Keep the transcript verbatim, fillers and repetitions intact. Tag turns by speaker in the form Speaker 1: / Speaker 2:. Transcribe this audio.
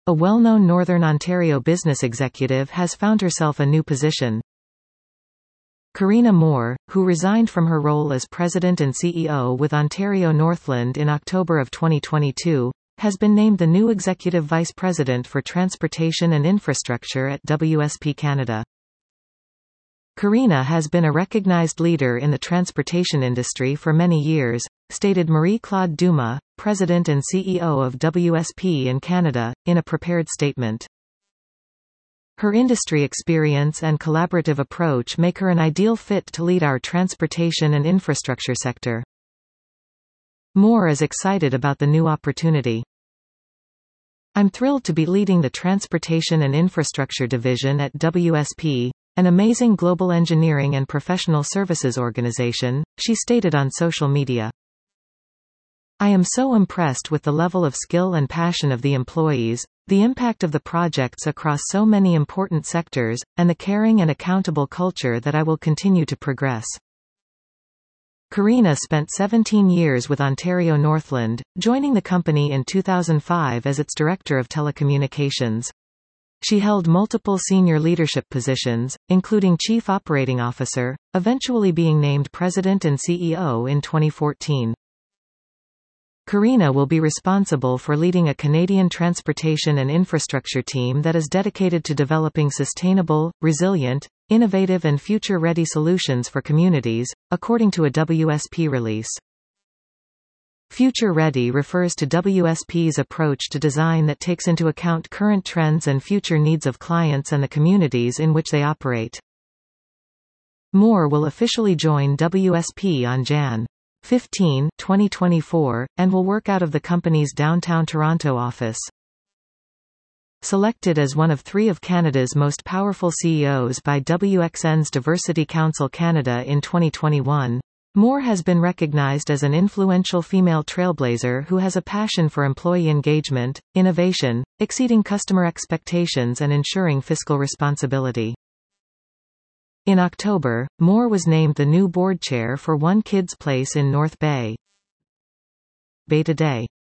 Speaker 1: A well-known Northern Ontario business executive has found herself a new position. Karina Moore, who resigned from her role as President and C E O with Ontario Northland in October of twenty twenty-two, has been named the new Executive Vice President for Transportation and Infrastructure at W S P Canada. Karina has been a recognized leader in the transportation industry for many years, stated Marie-Claude Dumas, President and C E O of W S P in Canada, in a prepared statement. Her industry experience and collaborative approach make her an ideal fit to lead our transportation and infrastructure sector. Moore is excited about the new opportunity. I'm thrilled to be leading the Transportation and Infrastructure Division at W S P, an amazing global engineering and professional services organization, she stated on social media. I am so impressed with the level of skill and passion of the employees, the impact of the projects across so many important sectors, and the caring and accountable culture that I will continue to progress. Karina spent seventeen years with Ontario Northland, joining the company in two thousand five as its Director of Telecommunications. She held multiple senior leadership positions, including Chief Operating Officer, eventually being named President and C E O in twenty fourteen. Karina will be responsible for leading a Canadian transportation and infrastructure team that is dedicated to developing sustainable, resilient, innovative and future-ready solutions for communities, according to a W S P release. Future Ready refers to W S P's approach to design that takes into account current trends and future needs of clients and the communities in which they operate. Moore will officially join W S P on January fifteenth, twenty twenty-four, and will work out of the company's downtown Toronto office. Selected as one of three of Canada's most powerful C E Os by W X N's Diversity Council Canada in twenty twenty-one, Moore has been recognized as an influential female trailblazer who has a passion for employee engagement, innovation, exceeding customer expectations and ensuring fiscal responsibility. In October, Moore was named the new board chair for One Kids Place in North Bay. Bay Today.